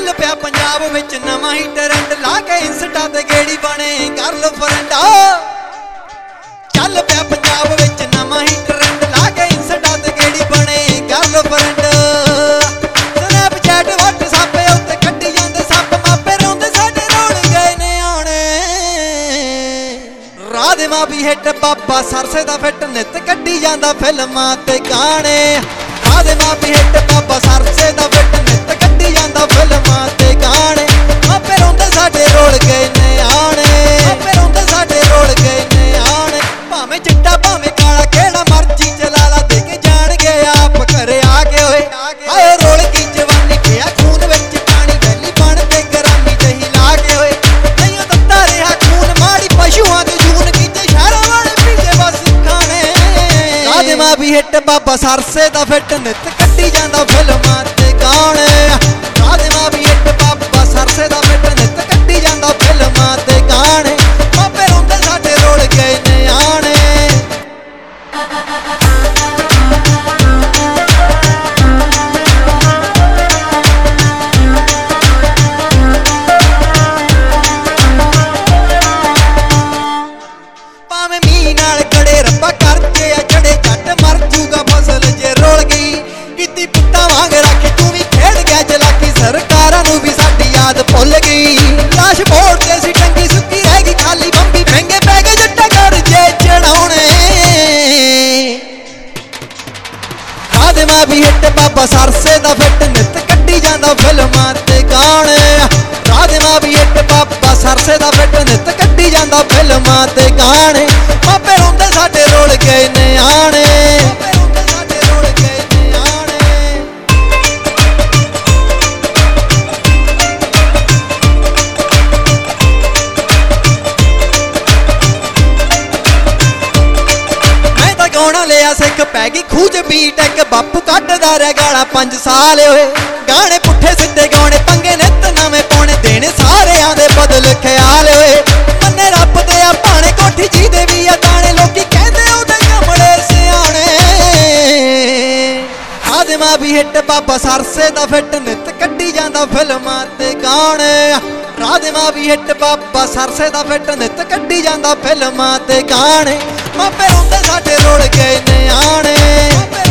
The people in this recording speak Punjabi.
ਚੱਲ ਪਿਆ ਪੰਜਾਬ ਵਿੱਚ ਨਵਾਂ ਹੀ ਟ੍ਰੈਂਡ ਲਾ ਕੇ ਇੰਸਟਾ ਤੇ ਗੇੜੀ ਬਣੇ ਗਰਲਫ੍ਰੈਂਡ। ਚੱਲ ਪਿਆ ਪੰਜਾਬ ਵਿੱਚ ਨਵਾਂ ਹੀ ਟ੍ਰੈਂਡ ਲਾ ਕੇ ਇੰਸਟਾ ਤੇ ਗੇੜੀ ਬਣੇ ਗਰਲਫ੍ਰੈਂਡ। ਸਨੈਪਚੈਟ WhatsApp ਉੱਤੇ ਕੱਢੀ ਜਾਂਦੇ ਸੱਪ ਮਾਪੇ ਰੋਂਦੇ ਸਾਡੇ ਰੋਲ ਗਏ ਨੇ ਆਣੇ। ਰਾਹ ਦੇ ਮਾਂ ਵੀ ਹਿੱਟ ਬਾਬਾ ਸਰਸੇ ਦਾ ਫਿੱਟ ਨਿੱਤ ਕੱਢੀ ਜਾਂਦਾ ਫਿਲਮਾਂ ਤੇ ਗਾਣੇ। ਰਾਹ ਦੇ ਮਾਂ ਵੀ ਹਿੱਟ ਬਾਬਾ ਸਰਸੇ ਦਾ ਫਿੱਟ ਨਿੱਤ ਕੱਢੀ ਜਾਂਦਾ ਫਿਲਮਾਂ ਤੇ ਗਾਣੇ। ਮਾਪੇ ਰੋਂਦੇ ਸਾਡੇ ਰੋਲ ਗਏ ਨੇ ਆਣੇ। ਮਾਪੇ ਰੋਂਦੇ ਸਾਡੇ ਰੋਲ ਗਏ ਨੇ ਆਣੇ। ਭਾਵੇਂ ਚਿੱਟਾ ਭਾਵੇਂ ਕਾਲਾ ਕਿਹੜਾ ਮਰਜੀ ਚਲਾ ਲਾ ਦੇ ਕੇ ਜਾਣਗੇ ਆਪ ਘਰੇ ਆ ਕੇ ਓਏ। ਆਏ ਰੋਲ ਕੀ ਜਵਾਨੀ ਪਿਆ ਖੂਨ ਵਿੱਚ ਪਾਣੀ ਵੈਲੀ ਬਣ ਤੇ ਗਰਾਮੀ ਜਹੀ ਲਾ ਕੇ ਓਏ। ਨਹੀਂ ਦਿੱਤਾ ਰਿਹਾ ਖੂਨ ਮਾੜੀ ਪਸ਼ੂਆਂ ਦੇ ਜੂਨ ਕੀਤੇ ਸ਼ਹਿਰਾਂ ਵਾਲੇ ਪੀਜੇ ਬਸ ਖਾਣੇ। ਰਾਹ ਦੇ ਮਾਂ ਵੀ ਹਿੱਟ ਬਾਬਾ ਸਰਸੇ ਦਾ ਫਿੱਟ ਨਿੱਤ ਕੱਢੀ ਜਾਂਦਾ ਫਿਲਮਾਂ ਤੇ ਗਾਣੇ। ਰਾਹ ਦੇ ਮਾਂ ਵੀ ਹਿੱਟ ਬਾਬਾ ਸਰਸੇ ਦਾ ਫਿੱਟ ਨਿੱਤ ਕੱਢੀ ਜਾਂਦਾ ਫਿਲਮਾਂ ਤੇ ਗਾਣੇ। ਮਾਪੇ ਰੋਂਦੇ ਸਾਡੇ ਰੋਲ ਗਏ ਨੇ ਆਣੇ। ਭਾਵੇਂ ਮੀਂਹ ਨਾਲ ਗੜੇ ਰੱਬਾ ਕਰਜੇ ਆ ਜੜੇ ਜੱਟ ਮਰ ਜੂਗਾ ਫਸਲ ਜੇ ਰੋਲ ਗਈ। ਕੀਤੀ ਪੁੱਤਾਂ ਵਾਂਗ ਰੱਖੀ ਤੂੰ ਵੀ ਖੇਡ ਗਿਆ ਚਲਾਕੀ ਸਰਕਾਰਾਂ ਨੂੰ ਵੀ ਸਾਡੀ ਯਾਦ ਭੁੱਲ ਗਈ। ਲਾਸ਼ ਮੋੜ ਤੇ ਸੀ ਟੰਗੀ ਸੁੱਕੀ ਰਹਿ ਗਈ ਖਾਲੀ ਬੰਬੀ ਮਹਿੰਗੇ ਪੈ ਗਏ ਜੱਟਾਂ ਕਰਜੇ ਚੜਾਉਣੇ। ਰਾਹ ਦੇ ਮਾਂ ਵੀ ਹਿੱਟ ਬਾਬਾ ਸਰਸੇ ਦਾ ਫਿੱਟ ਨਿੱਤ ਕੱਢੀ ਜਾਂਦਾ ਫਿਲਮਾਂ ਤੇ ਗਾਣੇ। ਰਾਹ ਦੇ ਮਾਂ ਵੀ ਹਿੱਟ ਬਾਬਾ ਸਰਸੇ ਦਾ ਫਿੱਟ ਨਿੱਤ ਕੱਢੀ ਜਾਂਦਾ ਫਿਲਮਾਂ ਤੇ ਗਾਣੇ। ਮਾਪੇ ਰੋਂਦੇ ਸਾਡੇ ਰੋਲ ਗਏ ਨੇ ਆਣੇ। ਮਾਪੇ ਰੋਂਦੇ ਸਾਡੇ ਰੋਲ ਗਏ ਨੇ ਆਣੇ। ਮੈਂ ਤਾਂ ਗਾਉਣਾ ਲਿਆ ਸਿੱਖ ਪੈ ਗਈ ਖੂਜ ਬੀਟੈਕ ਬਾਪੂ ਕੱਢਦਾ ਰਹਿ ਗਾਲਾਂ 5 ਸਾਲ ਹੋਏ। ਗਾਣੇ ਪੁੱਠੇ ਸਿੱਧੇ ਗਾਉਣੇ ਪੰਗੇ ਨਿੱਤ ਨਵੇਂ ਪਾਉਣੇ ਦੇਣੇ ਸਾਰਿਆਂ ਦੇ ਬਦਲ ਖਿਆਲ ਹੋਏ। ਮੰਨੇ ਰੱਬ ਦੇ ਆ ਭਾਣੇ ਕੋਠੀ ਜੀ ਦੇ ਵੀ ਆ ਦਾਣੇ ਲੋਕੀ ਕਹਿੰਦੇ ਉਹਦੇ ਕਮਲੇ ਸਿਆਣੇ। ਰਾਹ ਦੇ ਮਾਂ ਵੀ ਹਿੱਟ ਬਾਬਾ ਸਰਸੇ ਦਾ ਫਿੱਟ ਨਿੱਤ ਕੱਢੀ ਜਾਂਦਾ ਫਿਲਮਾਂ ਤੇ ਗਾਣੇ। ਰਾਹ ਦੇ ਮਾਂ ਵੀ ਹਿੱਟ ਬਾਬਾ ਸਰਸੇ ਦਾ ਫਿੱਟ ਨਿੱਤ ਕੱਢੀ ਜਾਂਦਾ ਫਿਲਮਾਂ ਤੇ ਗਾਣੇ। ਮਾਪੇ ਰੋਂਦੇ ਸਾਡੇ ਰੋਲ ਗਏ ਨੇ ਆਣੇ।